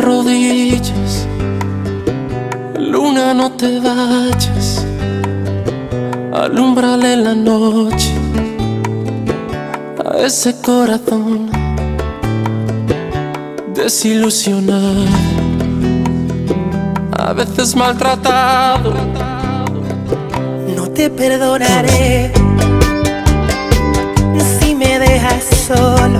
rodillas, luna, no te vayas, alúmbrale la noche a ese corazón desilusionado, a veces maltratado. No te perdonaré si me dejas solo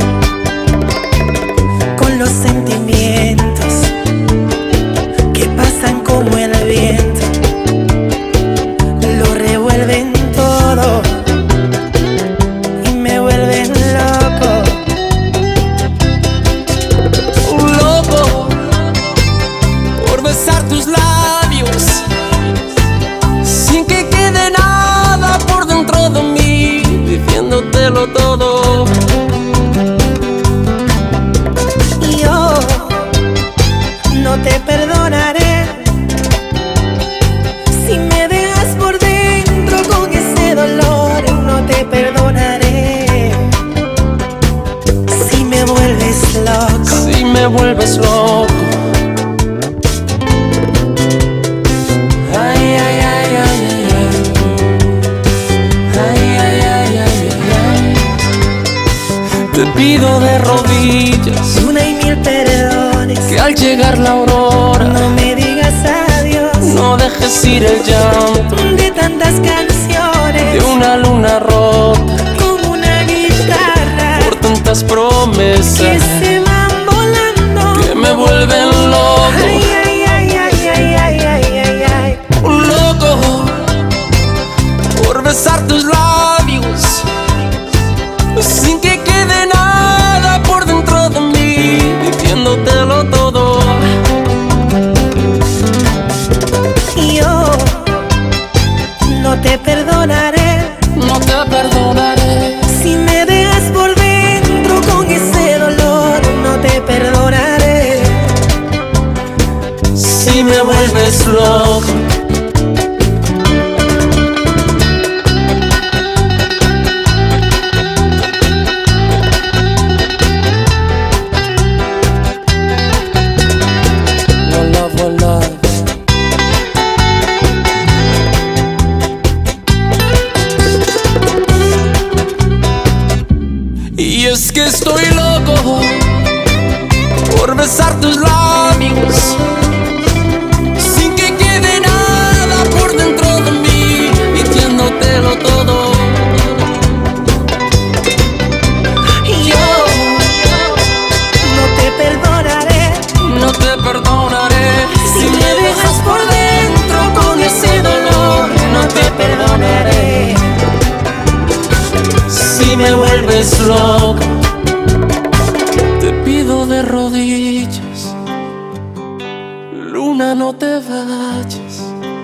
con los sentimientos que pasan como el viento, lo revuelven todo y me vuelven loco. Un loco por besar tus labios sin que quede nada por dentro de mí, diciéndotelo todo. Y yo no te perdonaré si me dejas por dentro con ese dolor. No te perdonaré si me vuelves loco. Si me vuelves loco. Ay, ay, ay, ay, ay, ay. Ay, ay, ay, ay, ay, ay. Te pido de rodillas Una y mil perdones, que al llegar la aurora no me digas adiós. no dejes ir el llanto De tantas canciones, de una luna rota como una guitarra, por tantas que promesas se van volando, que me vuelven loco. Ay, ay, ay, ay, ay, ay, ay, ay, ay. Un loco por besar tus labios sin que quede nada por dentro de mí, diciéndotelo todo. Y yo no te perdonaré No te perdonaré si me dejas por dentro con ese dolor. No te perdonaré si me vuelves loco. One love, one love. Y es que estoy loco por besar tus labios sin que quede nada por dentro de mí, diciéndotelo todo. y yo no te perdonaré No te perdonaré si me dejas por dentro con ese dolor. No te perdonaré si me vuelves loco. Te pido de rodillas, luna, no te vayas,